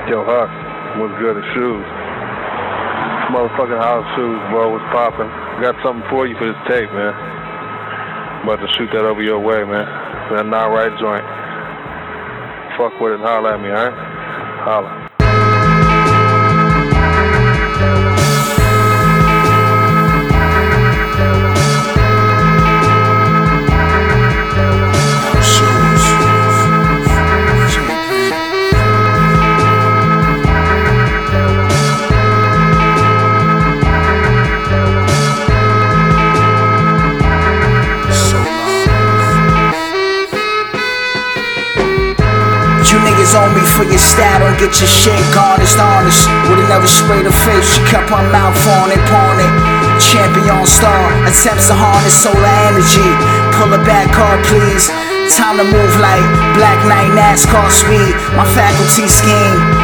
Yo, Huck, what's good at shoes? Motherfucking house shoes, bro, what's poppin'? Got something for you for this tape, man. About to shoot that over your way, man. That not right joint. Fuck with it and holler at me, alright? Holla. On me for your style, don't get your shit garnished, honest. Would've never sprayed her face, she kept her mouth on it, pawn it. Champion star, attempts to harness solar energy. Pull a back card, please. Time to move like Black Knight NASCAR speed. My faculty scheme.